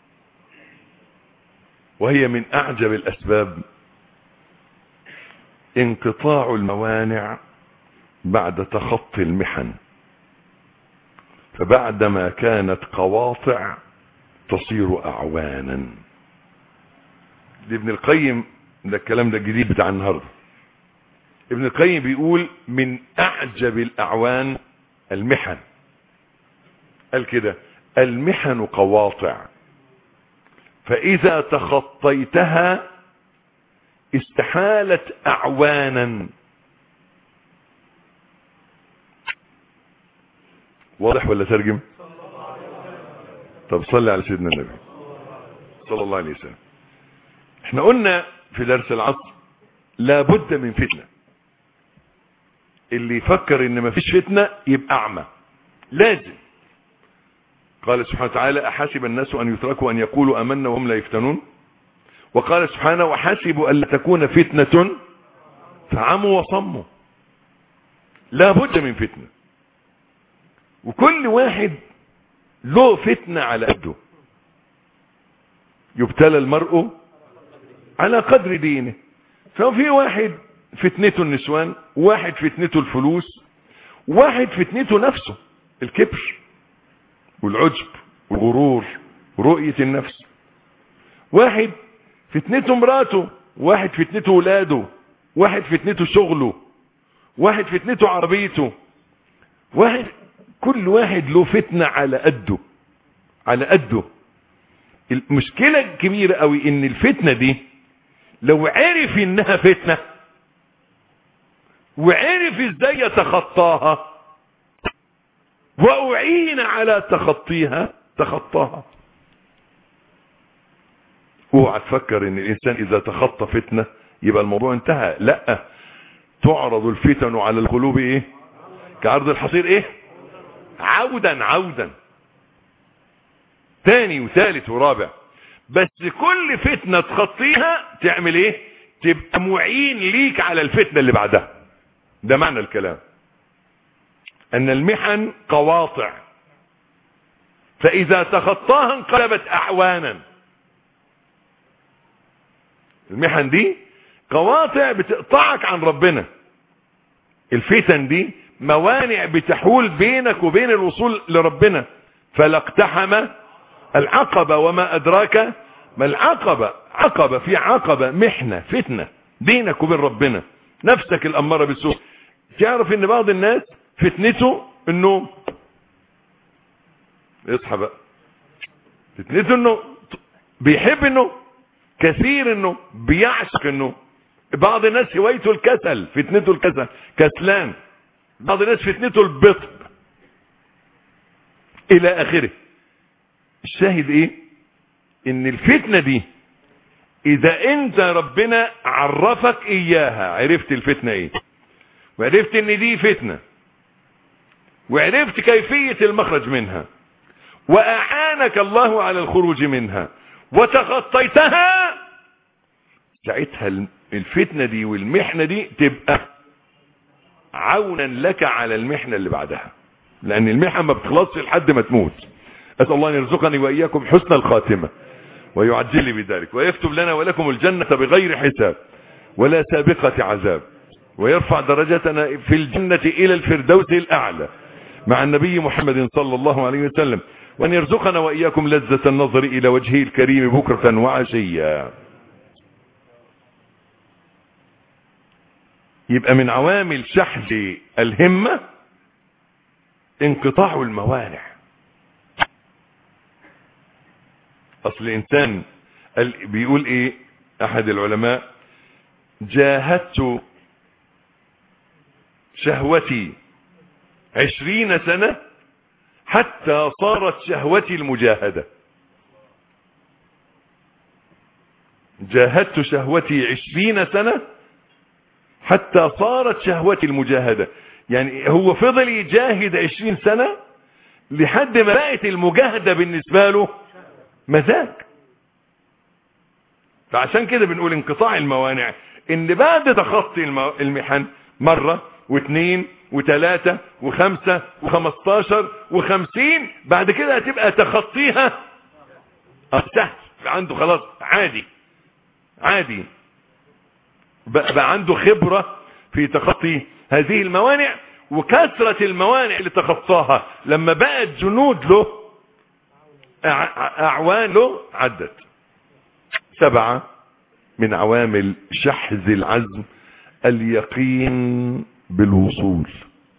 وهي من اعجب الاسباب انقطاع الموانع بعد تخطي المحن، فبعدما كانت قواطع تصير أعوانا. ابن القيم، ده الكلام ده الجديد بتاع النهارده، ابن القيم بيقول من أعجب الأعوان المحن. قال كده: المحن قواطع، فإذا تخطيتها استحالت أعوانا. واضح ولا ترجم؟ طب صلي على سيدنا النبي صلى الله عليه وسلم. احنا قلنا في درس العصر لابد من فتنة. اللي يفكر ان مفيش فتنة يبقى اعمى، لازم. قال سبحانه وتعالى: أحسب الناس أن يتركوا أن يقولوا آمنا وهم لا يفتنون. وقال سبحانه: وحسبوا أن لا تكون فتنة فعموا وصموا. لابد من فتنة، وكل واحد له فتنة على قده. يبتلى المرء على قدر دينه. ففي واحد فتنته النسوان، واحد فتنته الفلوس، واحد فتنته نفسه، الكبر والعجب والغرور ورؤية النفس. واحد فتنته مراته، واحد فتنته ولاده، واحد فتنته شغله، واحد فتنته عربيته، واحد كل واحد له فتنة على قده على قده. المشكلة الكبيرة قوي ان الفتنة دي لو عرف انها فتنة وعرف ازاي يتخطاها واعين على تخطيها تخطاها. اوعى تفكر ان الانسان اذا تخطى فتنة يبقى الموضوع انتهى. لا، تعرض الفتن على القلوب ايه؟ كعرض الحصير ايه؟ عودا عودا، تاني وثالث ورابع. بس كل فتنة تخطيها تعمل ايه؟ تبقى معين ليك على الفتنة اللي بعدها. ده معنى الكلام، ان المحن قواطع، فاذا تخطاها انقلبت اعوانا. المحن دي قواطع بتقطعك عن ربنا. الفتن دي موانع بتحول بينك وبين الوصول لربنا. فلاقتحم العقبة وما أدراك ما العقبة. عقبة، في عقبة، محنة، فتنة بينك وبين ربنا. نفسك الأمارة بالسوء. تعرف ان بعض الناس فتنته النوم. اصحى بقى. فتنته انه بيحب النوم كثير، انه بيعشق النوم. بعض الناس هوايته الكسل، فتنته الكسل، كسلان. بعض الناس فتنته البطء الى اخره. الشاهد ايه؟ ان الفتنة دي اذا انت ربنا عرفك اياها، عرفت الفتنة ايه، وعرفت ان دي فتنة، وعرفت كيفية المخرج منها، واعانك الله على الخروج منها، وتخطيتها، ساعتها الفتنة دي والمحنة دي تبقى عونا لك على المحنة اللي بعدها. لان المحنة ما بتخلصش لحد ما تموت. اسأل الله ان يرزقني واياكم حسن الخاتمة ويعجل لي بذلك، ويكتب لنا ولكم الجنة بغير حساب ولا سابقة عذاب، ويرفع درجتنا في الجنة الى الفردوس الاعلى مع النبي محمد صلى الله عليه وسلم، وان يرزقنا واياكم لذة النظر الى وجهه الكريم بكرة وعشيا. يبقى من عوامل شحذ الهمة انقطاع الموانع. اصل الانسان بيقول ايه احد العلماء: جاهدت شهوتي عشرين سنة حتى صارت شهوتي المجاهدة. جاهدت شهوتي عشرين سنة حتى صارت شهوتي المجاهدة. يعني هو فضل يجاهد عشرين سنة لحد ما بقت المجاهدة بالنسبة له مزاج. فعشان كده بنقول انقطاع الموانع، ان بعد تخطي المحن مرة واثنين وثلاثة وخمسة وخمستاشر وخمسين، بعد كده هتبقى تخطيها سهل عنده، خلاص عادي عادي. بقى عنده خبرة في تخطي هذه الموانع، وكثرة الموانع اللي تخطاها لما بقت جنود له أعوان له عدت. سبعة من عوامل شحذ العزم اليقين بالوصول.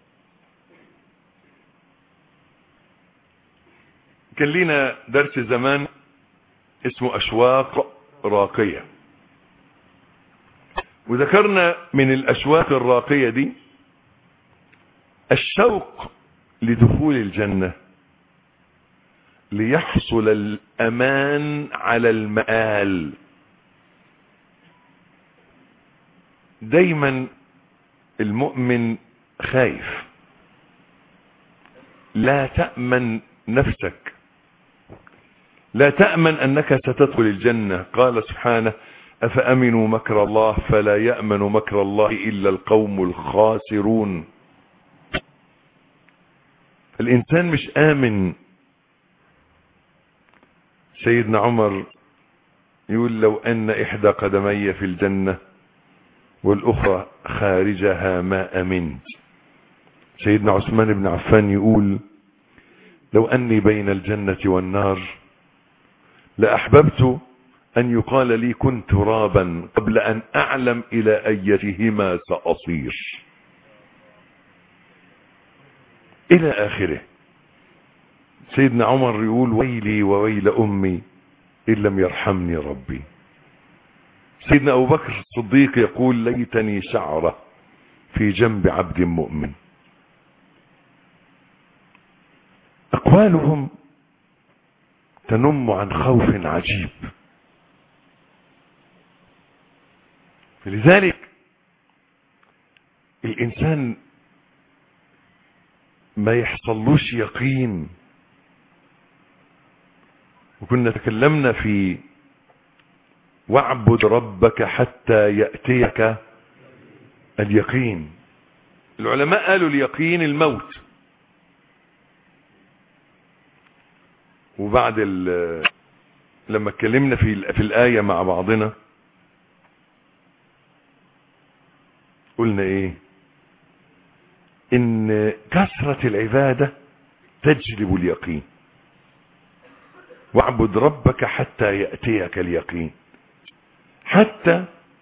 كان لنا درس زمان اسمه أشواق راقية، وذكرنا من الأشواق الراقية دي الشوق لدخول الجنة ليحصل الأمان على المآل. دايما المؤمن خايف، لا تأمن نفسك، لا تأمن أنك ستدخل الجنة. قال سبحانه أفأمنوا مكر الله فلا يأمن مكر الله إلا القوم الخاسرون. الإنسان مش آمن. سيدنا عمر يقول لو أن إحدى قدمي في الجنة والأخرى خارجها ما أمنت. سيدنا عثمان بن عفان يقول لو أني بين الجنة والنار لأحببت أن يقال لي كن ترابا قبل أن أعلم إلى أيتهما سأصير، إلى آخره. سيدنا عمر يقول ويلي وويل أمي إن لم يرحمني ربي. سيدنا أبو بكر الصديق يقول ليتني شعرة في جنب عبد مؤمن. أقوالهم تنم عن خوف عجيب. فلذلك الإنسان ما يحصلوش يقين. وكنا تكلمنا في واعبد ربك حتى يأتيك اليقين. العلماء قالوا اليقين الموت. وبعد لما اتكلمنا في في الآية مع بعضنا قلنا ايه؟ ان كثرة العبادة تجلب اليقين. واعبد ربك حتى يأتيك اليقين. حتى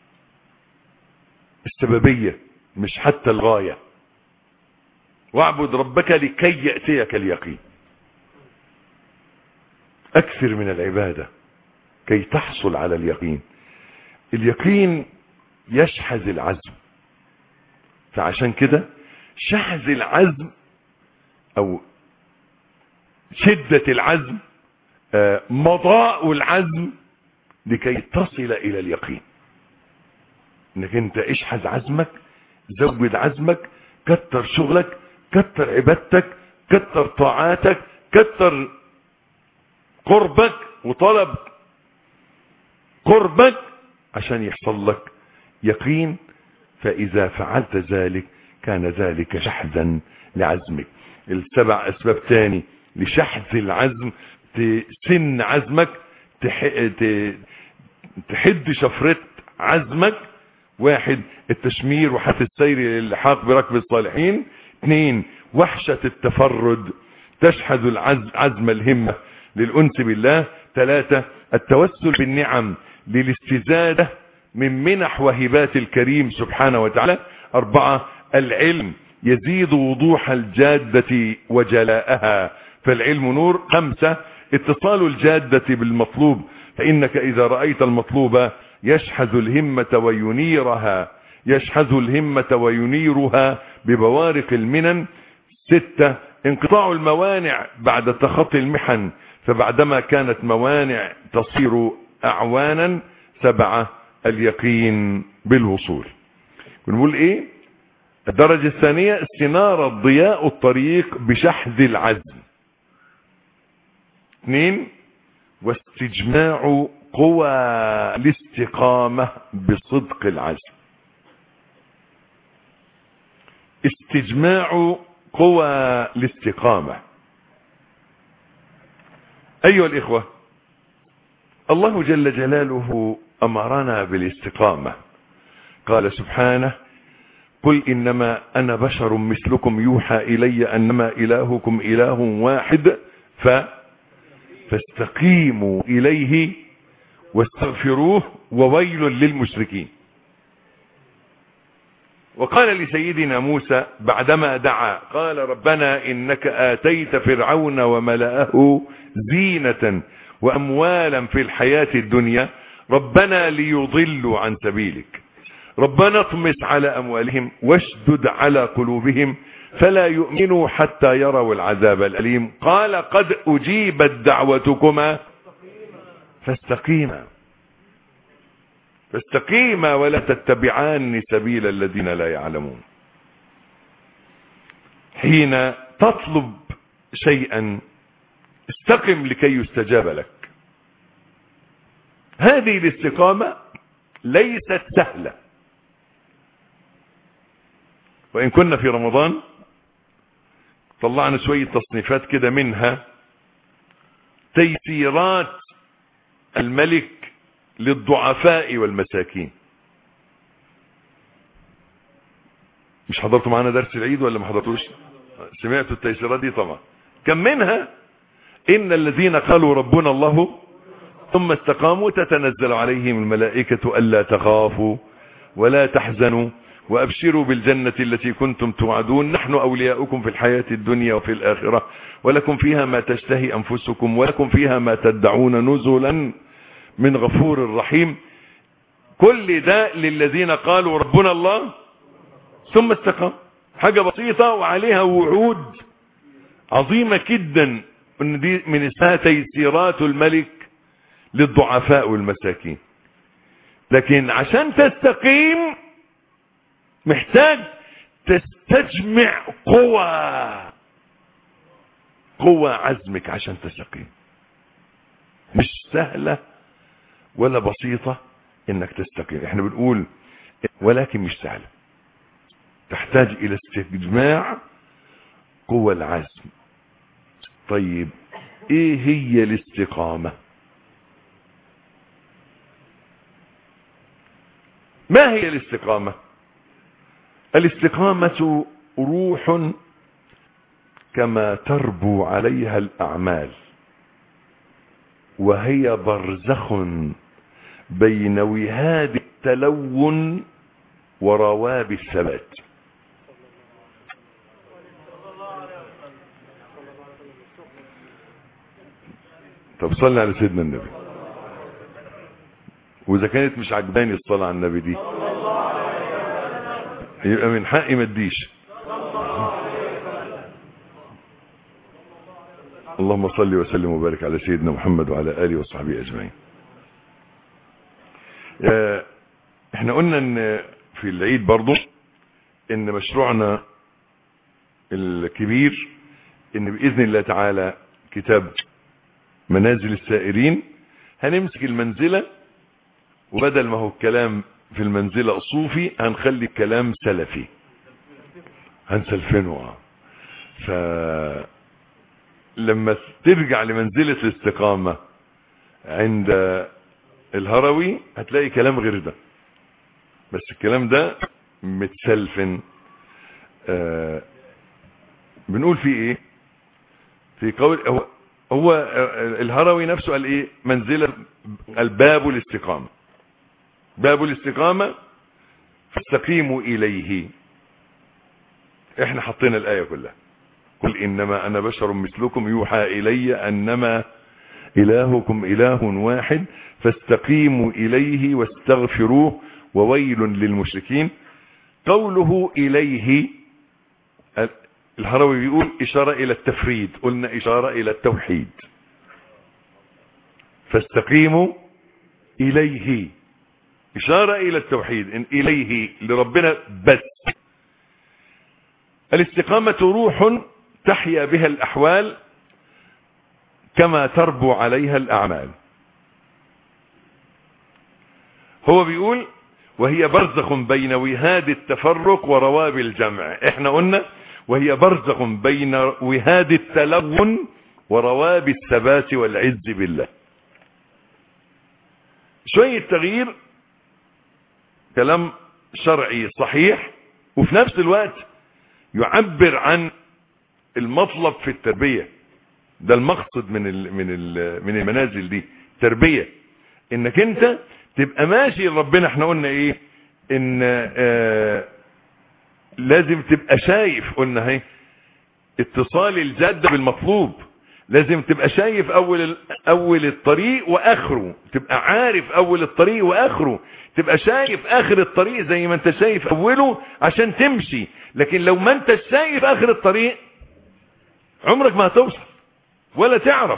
السببية مش حتى الغاية. واعبد ربك لكي يأتيك اليقين. أكثر من العبادة كي تحصل على اليقين. اليقين يشحذ العزم. فعشان كده شحذ العزم أو شدة العزم مضاء العزم لكي تصل إلى اليقين. انك انت اشحذ عزمك، زود عزمك، كتر شغلك، كتر عبادتك، كتر طاعاتك، كتر قربك وطلب قربك عشان يحصل لك يقين. فإذا فعلت ذلك كان ذلك شحذا لعزمك. السبع أسباب تاني لشحذ العزم، تسن عزمك، تحد شفرة عزمك. واحد التشمير وحث السير للحاق بركب الصالحين. اثنين وحشة التفرد تشحذ العزم عزم الهمة للأنس بالله. ثلاثة التوسل بالنعم للاستزادة من منح وهبات الكريم سبحانه وتعالى. أربعة العلم يزيد وضوح الجادة وجلاءها فالعلم نور. خمسة اتصال الجادة بالمطلوب فإنك إذا رأيت المطلوب يشحذ الهمة وينيرها يشحذ الهمة وينيرها ببوارق المنن. ستة انقطاع الموانع بعد تخطي المحن فبعدما كانت موانع تصير أعوانا. سبعة اليقين بالوصول. بنقول ايه؟ الدرجة الثانية استنارة ضياء الطريق بشحذ العزم. اثنين واستجماع قوى الاستقامة بصدق العزم. استجماع قوى الاستقامة. أيها الإخوة، الله جل جلاله أمرنا بالاستقامة قال سبحانه قل إنما أنا بشر مثلكم يوحى إلي أنما إلهكم إله واحد ف فاستقيموا إليه واستغفروه وويل للمشركين. وقال لسيدنا موسى بعدما دعا قال ربنا إنك آتيت فرعون وملأه زينة وأموالا في الحياة الدنيا ربنا ليضلوا عن سبيلك ربنا اطمس على أموالهم واشدد على قلوبهم فلا يؤمنوا حتى يروا العذاب الأليم قال قد أجيبت دعوتكما فاستقيما فاستقيما ولا تتبعان سبيل الذين لا يعلمون. حين تطلب شيئا استقم لكي يستجاب لك. هذه الاستقامة ليست سهلة، وإن كنا في رمضان طلعنا شوية تصنيفات كده، منها تيسيرات الملك للضعفاء والمساكين. مش حضرتوا معنا درس العيد ولا ما حضرتوش؟ سمعتوا التيسيرات دي طبعا. كم منها إن الذين قالوا ربنا الله ثم استقاموا تتنزل عليهم الملائكة ألا تخافوا ولا تحزنوا وأبشروا بالجنة التي كنتم توعدون نحن أولياؤكم في الحياة الدنيا وفي الآخرة ولكم فيها ما تشتهي أنفسكم ولكم فيها ما تدعون نزلا من غفور رحيم. كل ده للذين قالوا ربنا الله ثم استقام. حاجة بسيطة وعليها وعود عظيمة جدا، من دي من اسمها تيسيرات الملك للضعفاء والمساكين. لكن عشان تستقيم محتاج تستجمع قوة قوة عزمك عشان تستقيم. مش سهلة ولا بسيطة انك تستقيم. احنا بنقول ولكن مش سهلة، تحتاج الى استجماع قوة العزم. طيب ايه هي الاستقامة؟ ما هي الاستقامة؟ الاستقامة روح كما تربو عليها الأعمال، وهي برزخ بين وهاد التلون ورواب الثبات. طب صلي على سيدنا النبي. واذا كانت مش عجباني الصلاة على النبي دي يبقى من حقي ما اديش. اللهم صل وسلم وبارك على سيدنا محمد وعلى آله وصحبه أجمعين. احنا قلنا ان في العيد برضو ان مشروعنا الكبير ان بإذن الله تعالى كتاب منازل السائرين هنمسك المنزلة، وبدل ما هو الكلام في المنزلة صوفي هنخلي الكلام سلفي، هنسلفنه. فلما ترجع لمنزلة الاستقامة عند الهروي هتلاقي كلام غير ده، بس الكلام ده متسلفن. آه بنقول فيه ايه؟ في قول هو, هو الهروي نفسه قال ايه؟ منزلة الباب الاستقامة، باب الاستقامة فاستقيموا إليه. احنا حطينا الآية كلها، قل إنما أنا بشر مثلكم يوحى إلي أنما إلهكم إله واحد فاستقيموا إليه واستغفروه وويل للمشركين. قوله إليه الهروي بيقول إشارة إلى التفريد، قلنا إشارة إلى التوحيد. فاستقيموا إليه إشارة إلى التوحيد، إن إليه لربنا بس. الاستقامة روح تحيا بها الأحوال كما تربو عليها الأعمال. هو بيقول وهي برزخ بين وهاد التفرق ورواب الجمع. احنا قلنا وهي برزخ بين وهاد التلون ورواب الثبات والعز بالله. شوية تغيير كلام شرعي صحيح، وفي نفس الوقت يعبر عن المطلب في التربية. ده المقصد من ال من ال من المنازل دي، تربية، انك انت تبقى ماشي ربنا. احنا قلنا ايه؟ ان آه لازم تبقى شايف، قلنا هي اتصال الجد بالمطلوب. لازم تبقى شايف اول اول الطريق واخره، تبقى عارف اول الطريق واخره، تبقى شايف اخر الطريق زي ما انت شايف اوله عشان تمشي. لكن لو ما انت شايف اخر الطريق عمرك ما هتوصل ولا تعرف.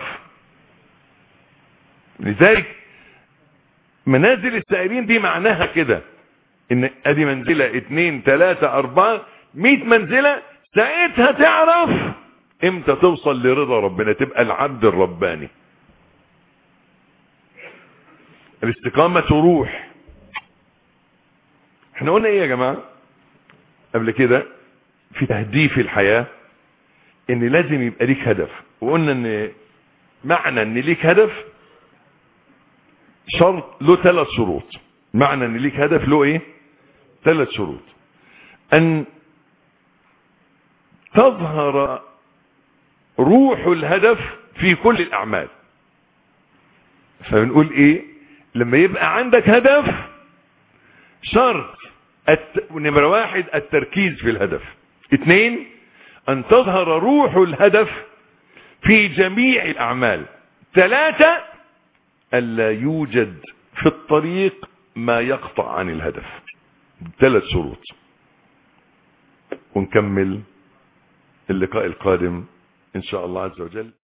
لذلك منازل السائرين دي معناها كده، ان ادي منزلة اتنين تلاتة اربعة مئة منزلة، ساعتها تعرف امتى توصل لرضا ربنا، تبقى العبد الرباني. الاستقامة روح. احنا قلنا ايه يا جماعة قبل كده في تهديف الحياة؟ ان لازم يبقى ليك هدف. وقلنا ان معنى ان ليك هدف شرط له ثلاث شروط. معنى ان ليك هدف له ايه؟ ثلاث شروط. ان تظهر روح الهدف في كل الاعمال. فبنقول ايه؟ لما يبقى عندك هدف شرط الت... نمرة واحد التركيز في الهدف. اثنين ان تظهر روح الهدف في جميع الاعمال. ثلاثة الا يوجد في الطريق ما يقطع عن الهدف. ثلاث شروط. ونكمل اللقاء القادم ان شاء الله عز وجل.